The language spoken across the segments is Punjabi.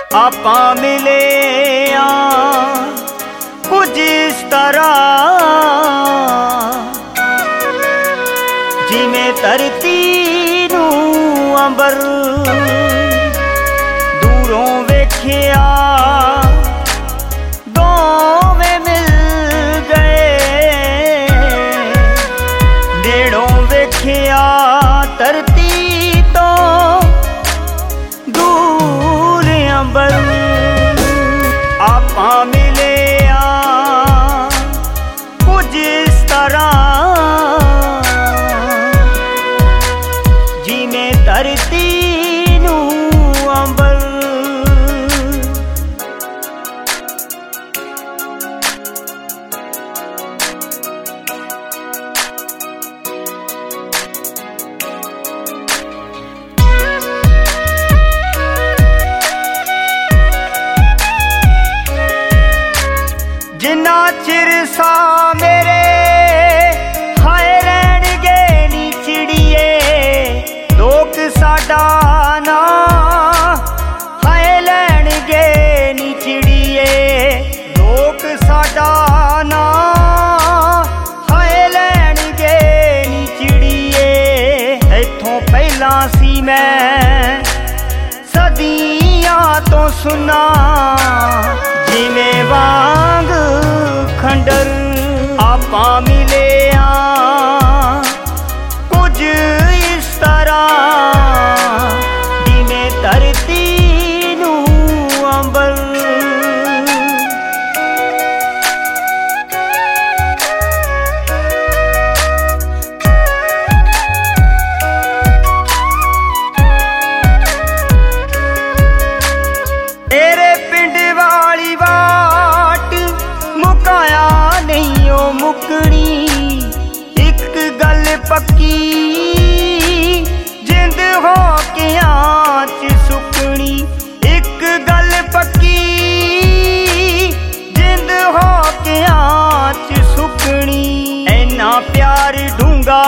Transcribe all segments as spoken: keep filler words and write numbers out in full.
ਆਪਾਂ ਮਿਲੇ ਆ ਕੁਝ ਇਸ ਤਰ੍ਹਾਂ ਜਿਵੇਂ ਧਰਤੀ ਨੂੰ ਅੰਬਰ ਦੂਰੋਂ ਵੇਖਿਆ ਦੋਵੇਂ ਮਿਲ ਗਏ, ਨੇੜੋਂ ਵੇਖਿਆ ਧਰਤੀ ਤੋਂ ਦੂਰ ਅੰਬਰ। ਆਪਾਂ ਮਿਲੇ ਆ ਕੁਝ ਇਸ ਤਰ੍ਹਾਂ ਜਿਵੇਂ ਧਰਤੀ ਨੂੰ ਅੰਬਰ। ਜਿੰਨਾ ਚਿਰ ਸਾਹ ਮੇਰੇ ਹਾਏ ਰਹਿਣਗੇ ਨੀ ਚਿੜੀਏ, ਲੋਕ ਸਾਡਾ ਨਾ ਹਾਏ ਲੈਣਗੇ ਨੀ ਚਿੜੀਏ, ਲੋਕ ਸਾਡਾ ਨਾ ਹਾਏ ਲੈਣਗੇ ਨੀ ਚਿੜੀਏ। ਇੱਥੋਂ ਪਹਿਲਾਂ ਸੀ ਮੈਂ ਸਦੀਆਂ ਤੋਂ ਸੁਣਾ ਜਿਵੇਂ ਵਾਂਗ ਖੰਡਰ। ਆਪਾਂ ਮਿਲੇ ਆ ਕੁਝ ਇਸ ਤਰ੍ਹਾਂ ਜਿਵੇਂ ਧਰਤੀ ਨੂੰ ਅੰਬਰ। ਤੇਰੇ ਪਿੰਡ ਵਾਲੀ ਵਾਟ ਮੁਕਾਇਆ ਨਹੀਂ ਉਹ ਮੁੱਕਣੀ, ਇੱਕ ਗੱਲ ਪੱਕੀ ਜਿੰਦ ਹੋ ਕੇ ਆਂਚ ਸੁੱਕਣੀ, ਇੱਕ ਗੱਲ ਪੱਕੀ ਜਿੰਦ ਹੋ ਕੇ ਆਂਚ ਸੁੱਕਣੀ। ਐਨਾ ਪਿਆਰ ਡੂੰਘਾ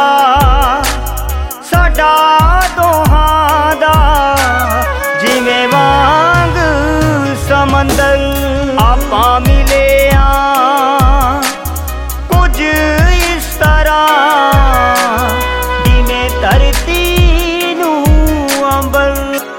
ਸਾਡਾ ਦੋਹਾਂ ਦਾ ਜਿਵੇਂ ਵਾਂਗ ਸਮੰਦਰ। ਆਪਾਂ ਮਿਲੇ ਆ ਕੁਝ ਇਸ ਤਰ੍ਹਾਂ ਜਿਵੇਂ ਧਰਤੀ ਨੂੰ ਅੰਬਰ।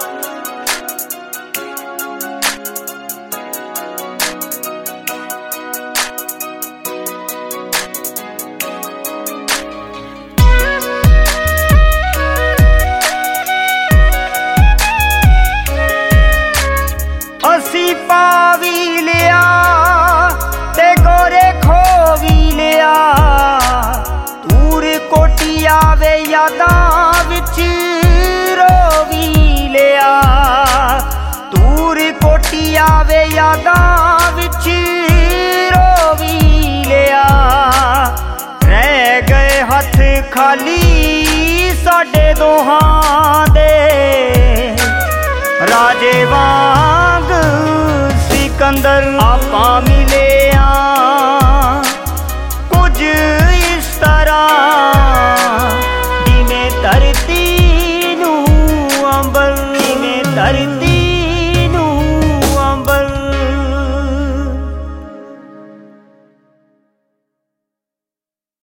ਅਸੀਂ ਪਾ ਵੀ ਲਿਆ ਤੇ ਗੋਰੇ ਖੋ ਵੀ ਲਿਆ, ਦੂਰ ਕੋਟੀ ਆਵੇ ਯਾਦਾਂ ਵਿੱਚ ਰੋ ਵੀ ਲਿਆ, ਦੂਰ ਕੋਟੀ ਆਵੇ ਯਾਦਾਂ ਵਿੱਚ ਰੋ ਵੀ ਲਿਆ। ਰਹਿ ਗਏ ਹੱਥ ਖਾਲੀ ਸਾਡੇ ਦੋਹਾਂ ਦੇ ਰਾਜੇ ਵਾਂਗ ਸਿਕੰਦਰ। ਆਪਾਂ ਮਿਲੇ ਆ ਕੁਝ ਇਸ ਤਰ੍ਹਾਂ ਜਿਵੇਂ ਧਰਤੀ ਨੂੰ ਅੰਬਰ, ਜਿਵੇਂ ਧਰਤੀ